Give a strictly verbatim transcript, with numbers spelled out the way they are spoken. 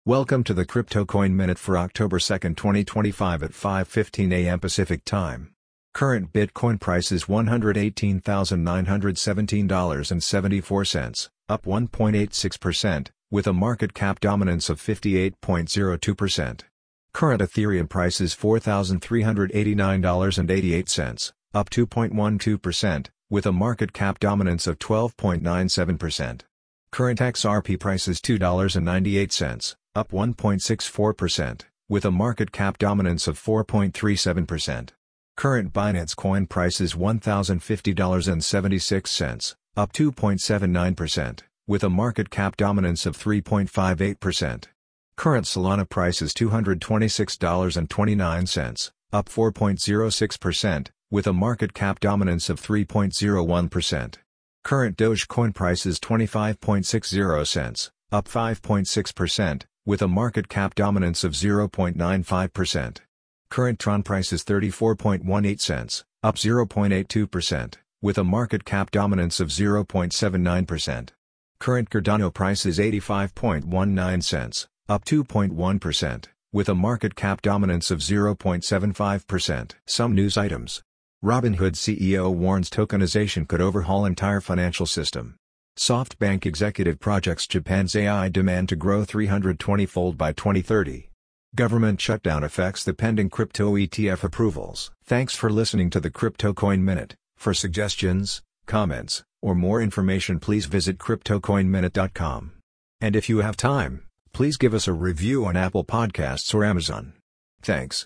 Welcome to the Crypto Coin Minute for October second, twenty twenty-five at five fifteen a m Pacific Time. Current Bitcoin price is one hundred eighteen thousand nine hundred seventeen dollars and seventy-four cents, up one point eight six percent, with a market cap dominance of fifty-eight point zero two percent. Current Ethereum price is four thousand three hundred eighty-nine dollars and eighty-eight cents, up two point one two percent, with a market cap dominance of twelve point nine seven percent. Current X R P price is two dollars and ninety-eight cents, up one point six four percent, with a market cap dominance of four point three seven percent. Current Binance Coin price is one thousand fifty dollars and seventy-six cents, up two point seven nine percent, with a market cap dominance of three point five eight percent. Current Solana price is two hundred twenty-six dollars and twenty-nine cents, up four point zero six percent, with a market cap dominance of three point zero one percent. Current Dogecoin price is twenty-five point six zero cents, up five point six percent, with a market cap dominance of zero point nine five percent. Current Tron price is thirty-four point one eight cents, up zero point eight two percent, with a market cap dominance of zero point seven nine percent. Current Cardano price is eighty-five point one nine cents, up two point one percent, with a market cap dominance of zero point seven five percent. Some news items. Robinhood C E O warns tokenization could overhaul entire financial system. SoftBank executive projects Japan's A I demand to grow three hundred twenty fold by twenty thirty. Government shutdown affects the pending crypto E T F approvals. Thanks for listening to the Crypto Coin Minute. For suggestions, comments, or more information, please visit crypto coin minute dot com. And if you have time, please give us a review on Apple Podcasts or Amazon. Thanks.